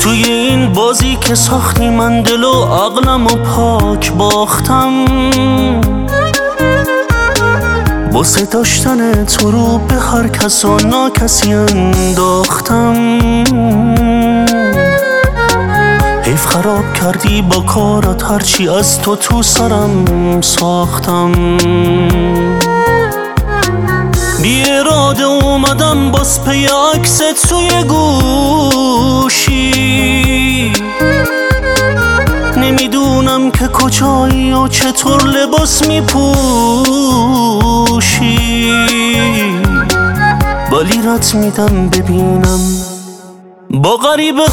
توی این بازی که ساختی من دل و عقلم و پاک باختم، واسه داشتن تو رو به هر کس و ناکسی انداختم. حیف خراب کردی با کارات هرچی از تو سرم ساختم. بی اراده اومدم باز پی عکست توی گوشی، نمیدونم که کجایی و چطور لباس میپوشی، ولی رد میدم ببینم با غریبه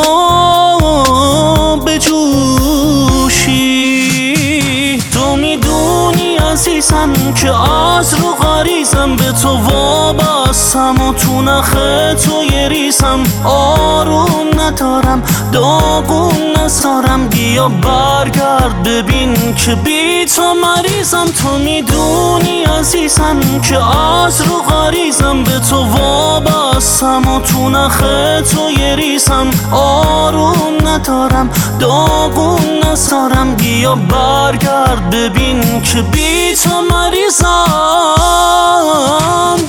ها بجوشی. تو میدونی عزیزم که از رو غریزم به تو وابستم و تو نخ تو یه ریزم. آروم ندارم داغون نذارم، بیا برگرد ببین که بی تو مریضم. تو میدونی عزیزم که از رو غریزم به تو وابستم و تو نخ تو یه ریزم. آروم ندارم داغون نذارم، بیا برگرد ببین که بی تو مریضم.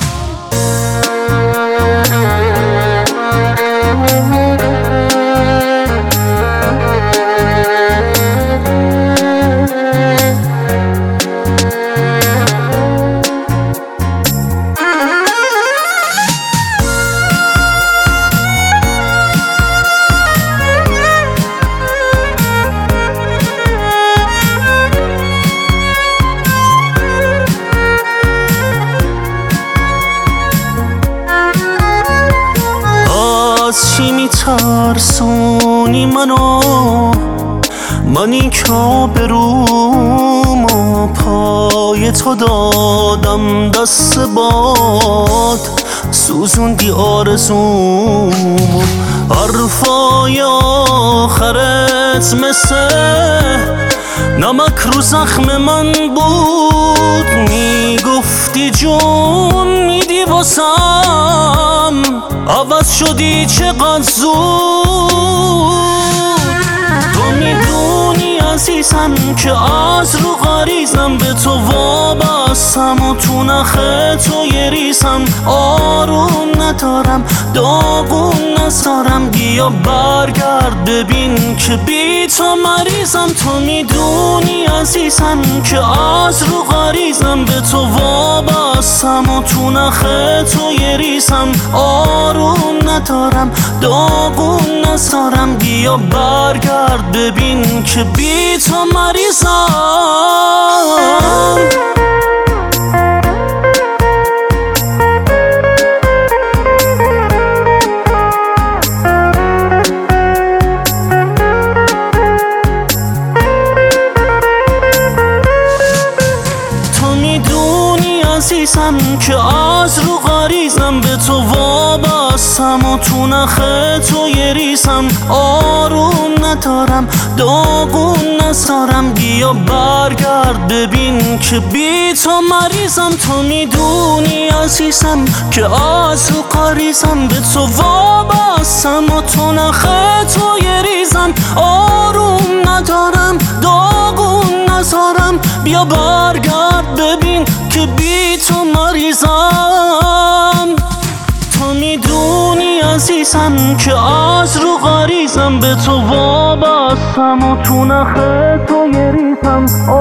از چی میترسونی منی که آبرومو پای تو دادم دست باد، سوزوندی آرزومو. حرفای آخرت مثل نمک رو زخم من بود، میگفتی جون میدی واسم، عوض شدی چقدر زود. تو میدونی عزیزم که از رو غریزم به تو وابستم و تو نخ تو یه ریزم. آروم ندارم داغون نذارم، بیا برگرد ببین که بی تو مریضم. تو میدونی عزیزم که از رو غریزم به تو وابستم و تو نخ تو یه ریزم. آروم ندارم داغون نذارم، بیا برگرد ببین که بی تو مریضم. عزیزم که از رو غریزم به تو وابستم و تو نخ تو یه ریزم. آروم ندارم داغون نذارم، بیا برگرد ببین که بی تو مریضم. تو میدونی عزیزم که از رو غریزم به تو وابستم و تو نخ تو یه ریزم. آروم ندارم داغون نذارم، بیا برگرد ببین که بی تو مریضم. تو میدونی عزیزم که از رو غریزم به تو وابستم و تو نخ تو یه ریزم.